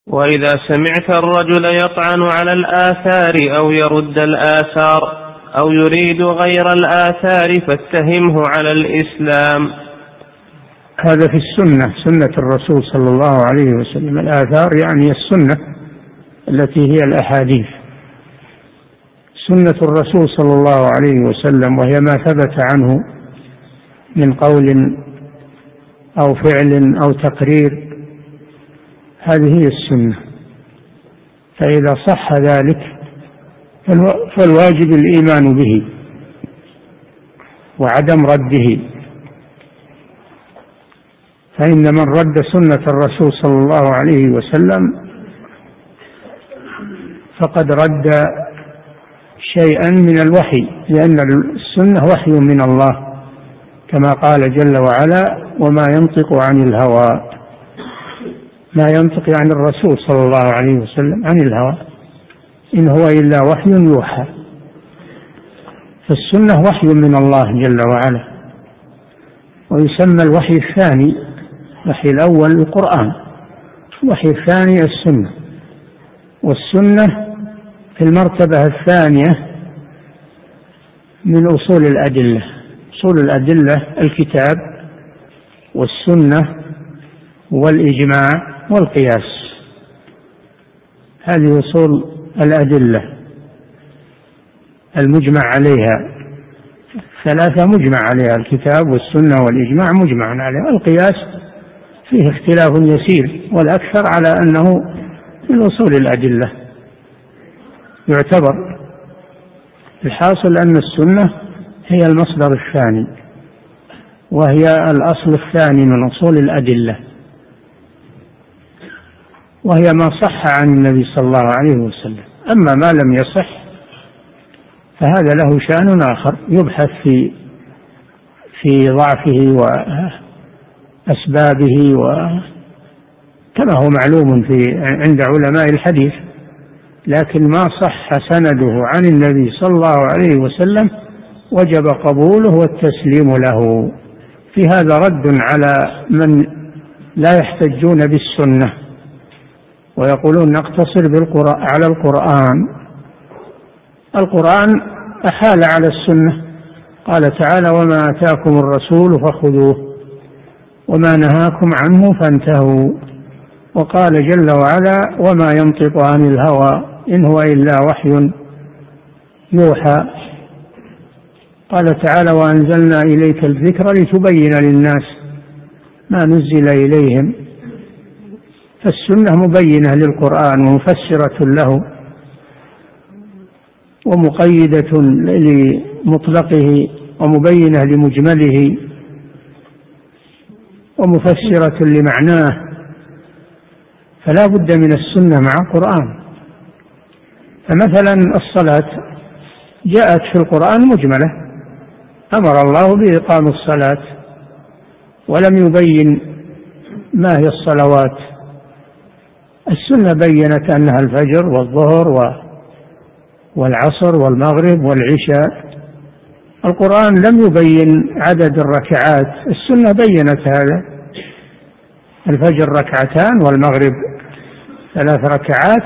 وإذا سمعت الرجل يطعن على الآثار أو يرد الآثار أو يريد غير الآثار فاتهمه على الإسلام. هذا في السنة، سنة الرسول صلى الله عليه وسلم. الآثار يعني السنة التي هي الأحاديث، سنة الرسول صلى الله عليه وسلم، وهي ما ثبت عنه من قول أو فعل أو تقرير، هذه هي السنة. فإذا صح ذلك فالواجب الإيمان به وعدم رده، فإن من رد سنة الرسول صلى الله عليه وسلم فقد رد شيئا من الوحي، لأن السنة وحي من الله كما قال جل وعلا: وما ينطق عن الهوى. ما ينطق عن الرسول صلى الله عليه وسلم عن الهوى، إن هو إلا وحي يوحى. فالسنة وحي من الله جل وعلا، ويسمى الوحي الثاني. الوحي الأول القرآن، الوحي الثاني السنة. والسنة في المرتبة الثانية من أصول الأدلة. أصول الأدلة الكتاب والسنة والإجماع والقياس، هذه أصول الأدلة المجمع عليها. ثلاثة مجمع عليها: الكتاب والسنة والإجماع مجمع عليها. القياس فيه اختلاف يسير، والأكثر على أنه من أصول الأدلة يعتبر. الحاصل أن السنة هي المصدر الثاني، وهي الأصل الثاني من أصول الأدلة، وهي ما صح عن النبي صلى الله عليه وسلم. أما ما لم يصح فهذا له شأن آخر، يبحث في ضعفه وأسبابه، وكما هو معلوم عند علماء الحديث. لكن ما صح سنده عن النبي صلى الله عليه وسلم وجب قبوله والتسليم له. في هذا رد على من لا يحتجون بالسنة ويقولون نقتصر على القرآن. القرآن أحال على السنة، قال تعالى: وما آتاكم الرسول فخذوه وما نهاكم عنه فانتهوا. وقال جل وعلا: وما ينطق عن الهوى إن هو إلا وحي يوحى. قال تعالى: وأنزلنا إليك الذكر لتبين للناس ما نزل إليهم. فالسنة مبينة للقرآن ومفسرة له ومقيدة لمطلقه ومبينة لمجمله ومفسرة لمعناه، فلا بد من السنة مع القرآن. فمثلا الصلاة جاءت في القرآن مجملة، أمر الله بإقام الصلاة ولم يبين ما هي الصلوات. السنة بينت أنها الفجر والظهر والعصر والمغرب والعشاء. القرآن لم يبين عدد الركعات، السنة بينت هذا: الفجر ركعتان والمغرب 3 ركعات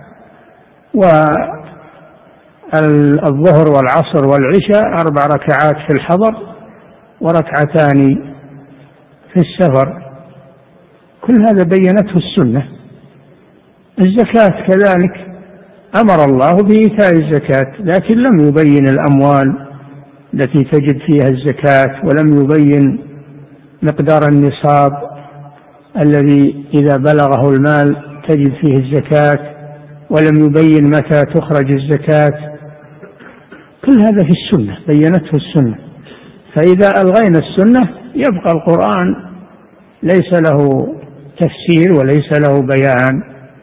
والظهر والعصر والعشاء 4 ركعات في الحضر وركعتان في السفر. كل هذا بينته السنة. الزكاة كذلك أمر الله بإيتاء الزكاة، لكن لم يبين الأموال التي تجد فيها الزكاة، ولم يبين مقدار النصاب الذي إذا بلغه المال تجد فيه الزكاة، ولم يبين متى تخرج الزكاة. كل هذا في السنة، بينته السنة. فإذا ألغينا السنة يبقى القرآن ليس له تفسير وليس له بيان،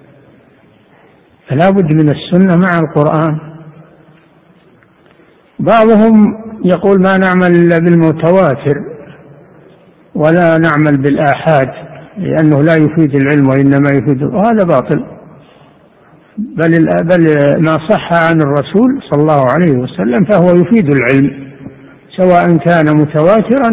فلا بد من السنة مع القرآن. بعضهم يقول ما نعمل إلا بالمتواتر ولا نعمل بالآحاد لأنه لا يفيد العلم وإنما يفيد، وهذا باطل. بل ما صح عن الرسول صلى الله عليه وسلم فهو يفيد العلم، سواء كان متواترا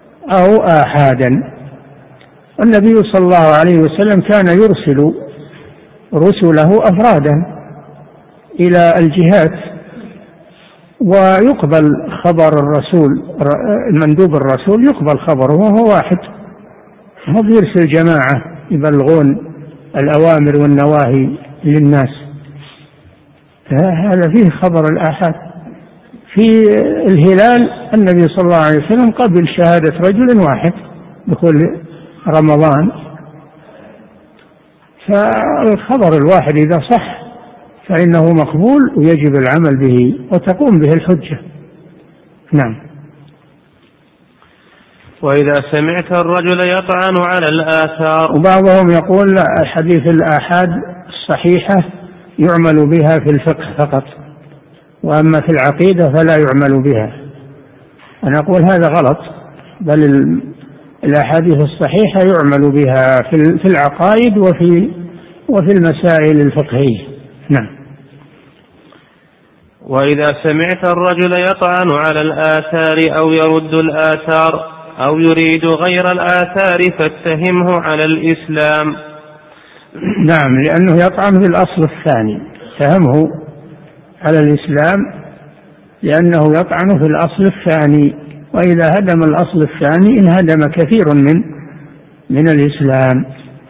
أو آحادا. النبي صلى الله عليه وسلم كان يرسل رسله أفرادا إلى الجهات، ويقبل خبر الرسول، المندوب الرسول يقبل خبره وهو واحد، هو بيرسل جماعة يبلغون الأوامر والنواهي للناس. هذا فيه خبر الآحاد. في الهلال النبي صلى الله عليه وسلم قبل شهادة رجل واحد دخول رمضان، فالخبر الواحد إذا صح فإنه مقبول ويجب العمل به وتقوم به الحجة. نعم. وإذا سمعت الرجل يطعن على الآثار. وبعضهم يقول لا، الحديث الآحاد الصحيحة يعمل بها في الفقه فقط، وأما في العقيدة فلا يعمل بها. أنا أقول هذا غلط، بل الأحاديث الصحيحة يعمل بها في العقائد وفي المسائل الفقهية. نعم. وإذا سمعت الرجل يطعن على الآثار أو يرد الآثار أو يريد غير الآثار فاتهمه على الإسلام. نعم، لأنه يطعن في الأصل الثاني، اتهمه على الإسلام لأنه يطعن في الأصل الثاني، وإذا هدم الأصل الثاني انهدم كثير من الإسلام،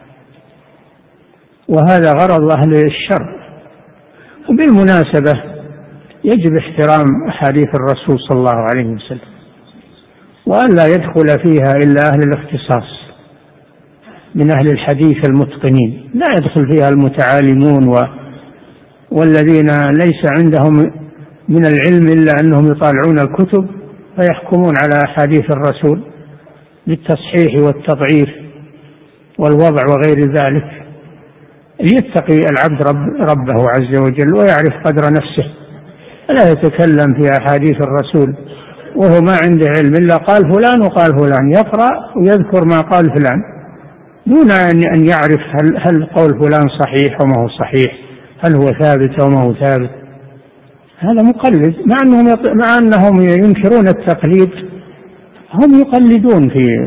وهذا غرض أهل الشر. وبالمناسبة يجب احترام أحاديث الرسول صلى الله عليه وسلم، وأن لا يدخل فيها إلا أهل الاختصاص من أهل الحديث المتقنين، لا يدخل فيها المتعالمون والذين ليس عندهم من العلم إلا أنهم يطالعون الكتب فيحكمون على أحاديث الرسول بالتصحيح والتضعيف والوضع وغير ذلك. ليتقي العبد ربه عز وجل ويعرف قدر نفسه، لا يتكلم في أحاديث الرسول وهو ما عنده علم إلا قال فلان وقال فلان، يقرأ ويذكر ما قال فلان دون أن يعرف هل قول فلان صحيح وما هو صحيح، هل هو ثابت وما هو ثابت. هذا مقلد، مع أنهم ينكرون التقليد، هم يقلدون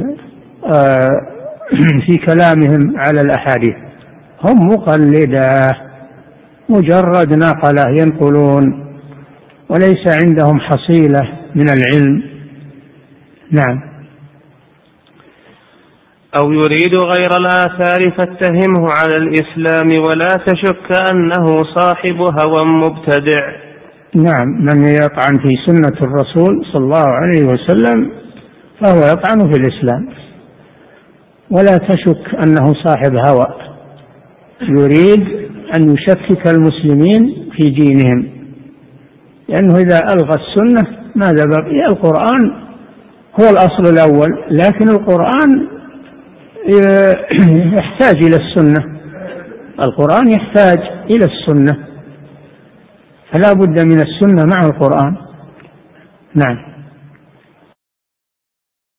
في كلامهم على الأحاديث، هم مقلدة مجرد نقلة ينقلون وليس عندهم حصيلة من العلم. نعم. أو يريد غير الآثار فاتهمه على الإسلام ولا تشك أنه صاحب هوى مبتدع. نعم، من يطعن في سنة الرسول صلى الله عليه وسلم فهو يطعن في الإسلام، ولا تشك أنه صاحب هوى يريد أن يشكك المسلمين في دينهم، لأنه إذا ألغى السنة ماذا بقي؟ القرآن هو الأصل الأول، لكن القرآن يحتاج إلى السنة، القرآن يحتاج إلى السنة، فلا بد من السنة مع القرآن. نعم.